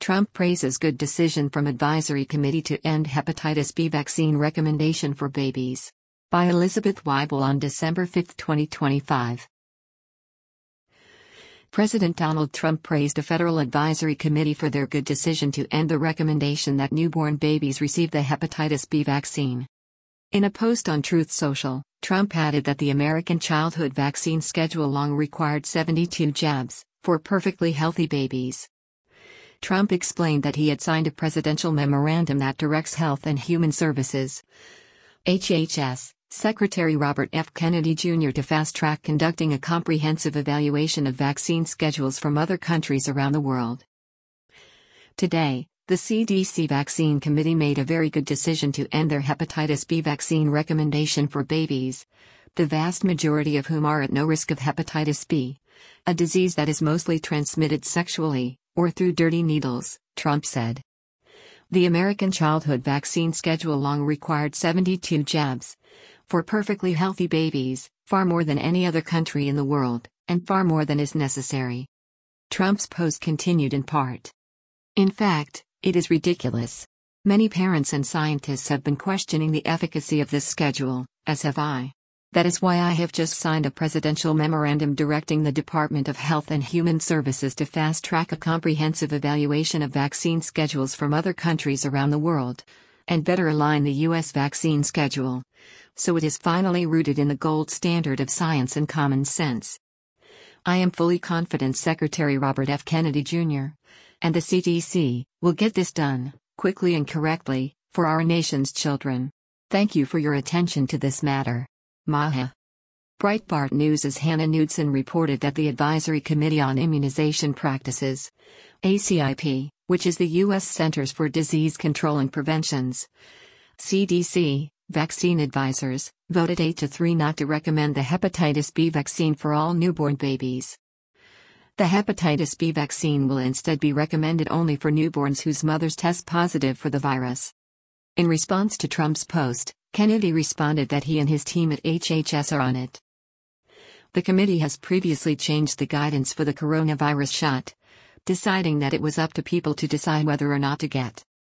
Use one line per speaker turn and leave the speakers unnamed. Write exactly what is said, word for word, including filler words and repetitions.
Trump praises good decision from Advisory Committee to end Hepatitis B vaccine recommendation for babies. By Elizabeth Weibel on December fifth, twenty twenty-five. President Donald Trump praised a federal advisory committee for their good decision to end the recommendation that newborn babies receive the hepatitis B vaccine. In a post on Truth Social, Trump added that the American childhood vaccine schedule long required seventy-two jabs for perfectly healthy babies. Trump explained that he had signed a presidential memorandum that directs Health and Human Services (H H S) Secretary Robert F. Kennedy Junior to fast-track conducting a comprehensive evaluation of vaccine schedules from other countries around the world. Today, the C D C Vaccine Committee made a very good decision to end their hepatitis B vaccine recommendation for babies, the vast majority of whom are at no risk of hepatitis B, a disease that is mostly transmitted sexually, or through dirty needles, Trump said. The American childhood vaccine schedule long required seventy-two jabs for perfectly healthy babies, far more than any other country in the world, and far more than is necessary. Trump's post continued in part. In fact, it is ridiculous. Many parents and scientists have been questioning the efficacy of this schedule, as have I. That is why I have just signed a presidential memorandum directing the Department of Health and Human Services to fast-track a comprehensive evaluation of vaccine schedules from other countries around the world, and better align the U S vaccine schedule, so it is finally rooted in the gold standard of science and common sense. I am fully confident Secretary Robert F. Kennedy Junior and the C D C will get this done, quickly and correctly, for our nation's children. Thank you for your attention to this matter. Maha. Breitbart News' Hannah Knudsen reported that the Advisory Committee on Immunization Practices, A C I P, which is the U S Centers for Disease Control and Prevention's C D C, vaccine advisors, voted eight to three not to recommend the hepatitis B vaccine for all newborn babies. The hepatitis B vaccine will instead be recommended only for newborns whose mothers test positive for the virus. In response to Trump's post, Kennedy responded that he and his team at H H S are on it. The committee has previously changed the guidance for the coronavirus shot, deciding that it was up to people to decide whether or not to get